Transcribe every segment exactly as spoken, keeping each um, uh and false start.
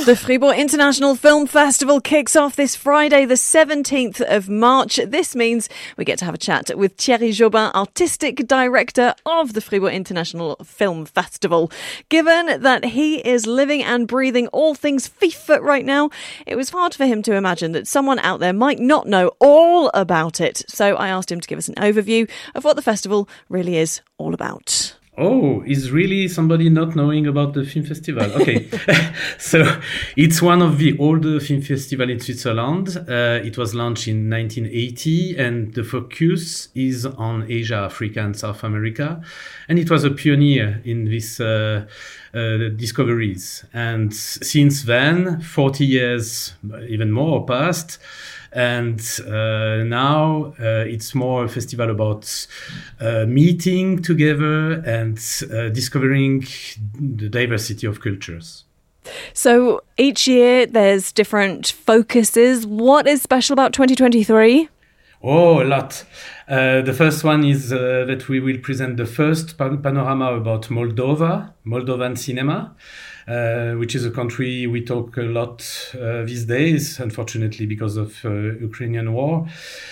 The Fribourg International Film Festival kicks off this Friday, the seventeenth of March. This means we get to have a chat with Thierry Jobin, Artistic Director of the Fribourg International Film Festival. Given that he is living and breathing all things FIFA right now, it was hard for him to imagine that someone out there might not know all about it. So I asked him to give us an overview of what the festival really is all about. Oh, is really somebody not knowing about the film festival? Okay. So it's one of the older film festival in Switzerland. Uh, it was launched in nineteen eighty and the focus is on Asia, Africa and South America. And it was a pioneer in these uh, uh, discoveries. And since then, forty years, even more passed. And uh, now uh, it's more a festival about uh, meeting together and uh, discovering the diversity of cultures. So each year there's different focuses. What is special about twenty twenty-three? Oh, a lot. Uh, the first one is uh, that we will present the first pan- panorama about Moldova, Moldovan cinema. Uh, which is a country we talk a lot uh, these days, unfortunately, because of uh, Ukrainian war.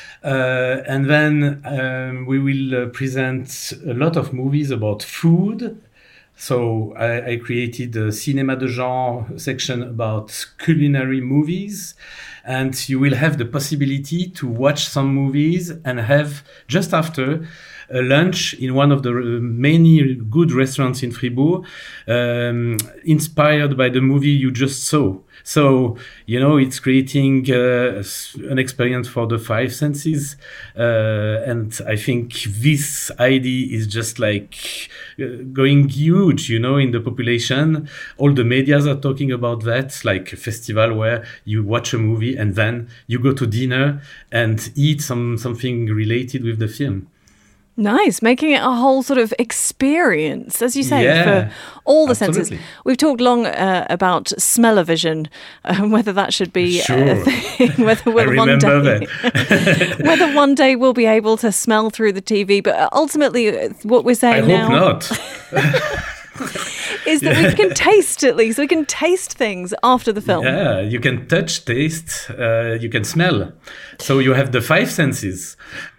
Uh, and then um, we will uh, present a lot of movies about food. So I, I created a Cinéma de Genre section about culinary movies. And you will have the possibility to watch some movies and have, just after, a lunch in one of the many good restaurants in Fribourg, um, inspired by the movie you just saw. So, you know, it's creating uh, an experience for the five senses. Uh, and I think this idea is just like uh, going huge, you know, in the population. All the medias are talking about that, like a festival where you watch a movie and then you go to dinner and eat some something related with the film. Nice, making it a whole sort of experience, as you say, yeah, for all the absolutely. senses. We've talked long uh, about smell-o-vision, uh, whether that should be sure. a thing, whether we'll I one remember day, that. whether one day we'll be able to smell through the T V. But ultimately, what we're saying I now hope not. is that yeah. we can taste at least. We can taste things after the film. Yeah, you can touch, taste, uh, you can smell. So you have the five senses.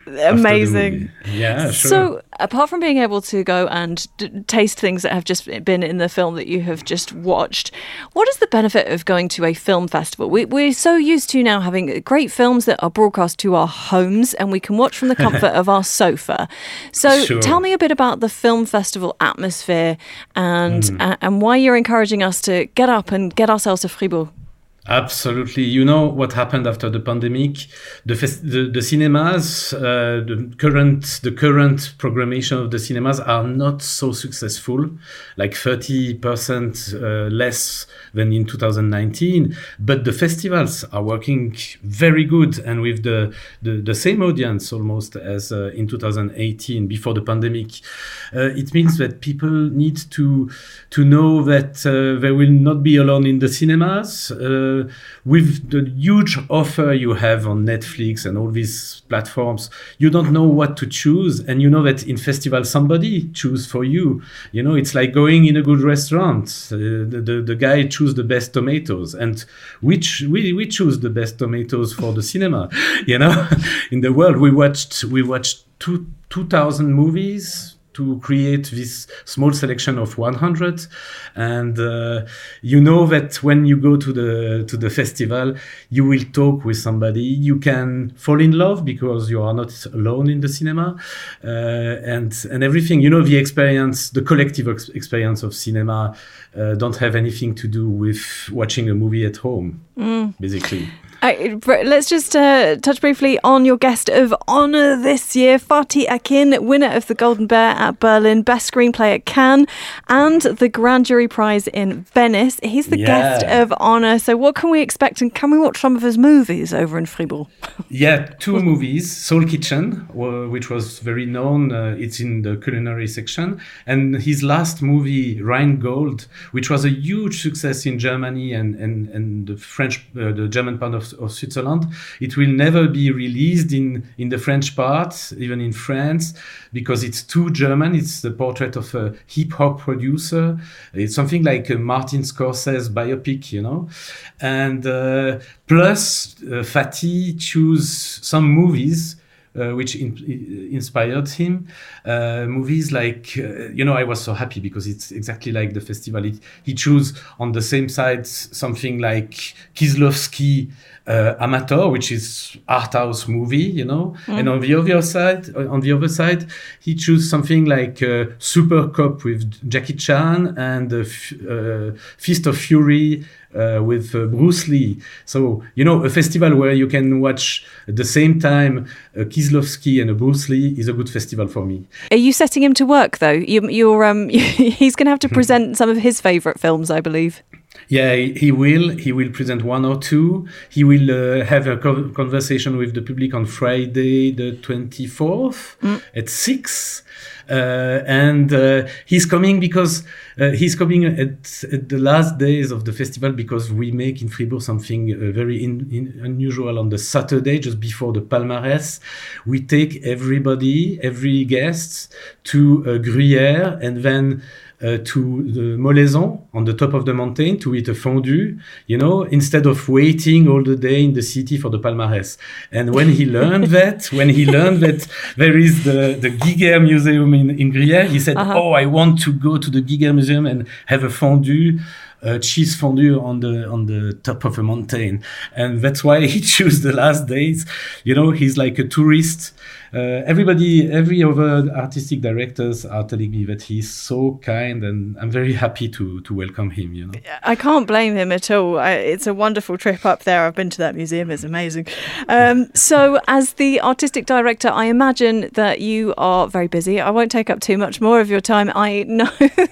Amazing. Yeah, sure. So apart from being able to go and d- taste things that have just been in the film that you have just watched, what is the benefit of going to a film festival? We, we're so used to now having great films that are broadcast to our homes and we can watch from the comfort of our sofa. So sure. Tell me a bit about the film festival atmosphere and, mm. and, and why you're encouraging us to get up and get ourselves to Fribourg. Absolutely. You know what happened after the pandemic? The fest- the, the cinemas, uh, the current the current programmation of the cinemas are not so successful, like thirty percent uh, less than in two thousand nineteen. But the festivals are working very good and with the the, the same audience almost as uh, in two thousand eighteen before the pandemic. Uh, it means that people need to to know that uh, they will not be alone in the cinemas. Uh, with the huge offer you have on Netflix and all these platforms, you don't know what to choose. And you know that in festival, somebody choose for you. You know, it's like going in a good restaurant. Uh, the, the, the guy choose the best tomatoes. And which we, we choose the best tomatoes for the cinema. You know, in the world, we watched, we watched two, two thousand movies to create this small selection of one hundred. And uh, you know that when you go to the to the festival, you will talk with somebody. You can fall in love because you are not alone in the cinema. Uh, and, and everything, you know, the experience, the collective ex- experience of cinema uh, don't have anything to do with watching a movie at home, mm. basically. Uh, let's just uh, touch briefly on your guest of honour this year, Fatih Akin, winner of the Golden Bear at Berlin, Best Screenplay at Cannes, and the Grand Jury Prize in Venice. He's the yeah. guest of honour. So what can we expect, and can we watch some of his movies over in Fribourg? Yeah, two movies. Soul Kitchen, which was very known. Uh, it's in the culinary section. And his last movie, Rheingold, which was a huge success in Germany and, and, and the French, uh, the German part of of Switzerland. It will never be released in, in the French part, even in France, because it's too German. German. It's the portrait of a hip hop producer. It's something like a Martin Scorsese biopic, you know. And uh, plus, uh, Fatih chose some movies Uh, which in, inspired him. Uh, movies like, uh, you know, I was so happy because it's exactly like the festival. It, he chose on the same side something like Kieslowski uh, Amateur, which is art house movie, you know. Mm. And on the other side, on the other side, he chose something like uh, Super Cop with Jackie Chan and uh, F- uh, Fist of Fury Uh, with uh, Bruce Lee. So, you know, a festival where you can watch at the same time a Kieslowski and a Bruce Lee is a good festival for me. Are you setting him to work, though? You, you're, um, he's going to have to present some of his favourite films, I believe. Yeah, he will. He will present one or two. He will uh, have a co- conversation with the public on Friday, the twenty-fourth mm. at six. Uh, and uh, he's coming because uh, he's coming at, at the last days of the festival because we make in Fribourg something uh, very in, in unusual on the Saturday, just before the Palmarès. We take everybody, every guest to uh, Gruyère and then Uh, to the Molaison on the top of the mountain to eat a fondue, you know, instead of waiting all the day in the city for the Palmarès. And when he learned that, when he learned that there is the, the Giger Museum in, in Gruyère, he said, uh-huh. oh, I want to go to the Giger Museum and have a fondue, uh, cheese fondue on the on the top of a mountain. And that's why he chose the last days. You know, he's like a tourist. Uh, everybody, every other artistic directors are telling me that he's so kind, and I'm very happy to to welcome him. You know, I can't blame him at all. I, it's a wonderful trip up there. I've been to that museum; it's amazing. Um, so, as the artistic director, I imagine that you are very busy. I won't take up too much more of your time. I know,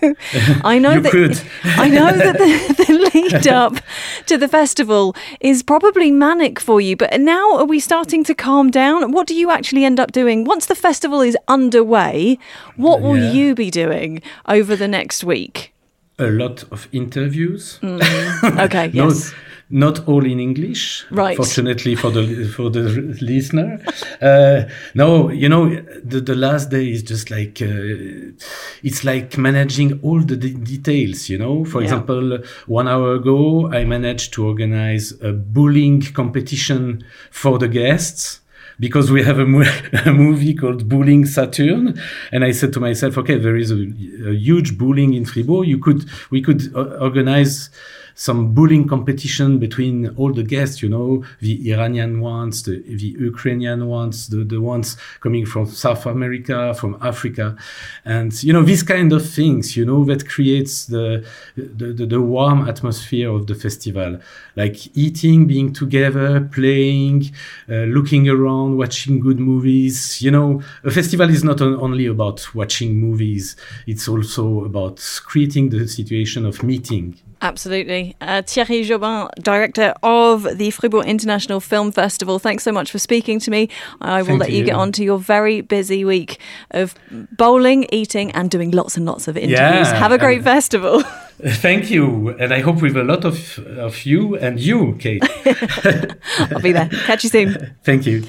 I know you that could. I know that the, the lead up to the festival is probably manic for you. But now, are we starting to calm down? What do you actually end up doing once the festival is underway? What will yeah. you be doing over the next week? A lot of interviews. Mm. Okay, yes. No, not all in English, right. Fortunately for the for the listener. Uh, no, you know, the, the last day is just like uh, it's like managing all the de- details. You know, for yeah. example, one hour ago I managed to organize a bowling competition for the guests, because we have a, mo- a movie called Bowling Saturn, and I said to myself, okay, there is a, a huge bowling in Fribourg. You could, we could uh, organize some bowling competition between all the guests, you know, the Iranian ones, the, the Ukrainian ones, the, the ones coming from South America, from Africa. And, you know, these kind of things, you know, that creates the, the, the, the warm atmosphere of the festival. Like eating, being together, playing, uh, looking around, watching good movies. You know, a festival is not only about watching movies. It's also about creating the situation of meeting. Absolutely. Uh, Thierry Jobin, director of the Fribourg International Film Festival, thanks so much for speaking to me. I will Thank let you, you get on to your very busy week of bowling, eating and doing lots and lots of interviews. Yeah, Have a great festival. Thank you. And I hope with a lot of, of you and you, Kate. I'll be there. Catch you soon. Thank you.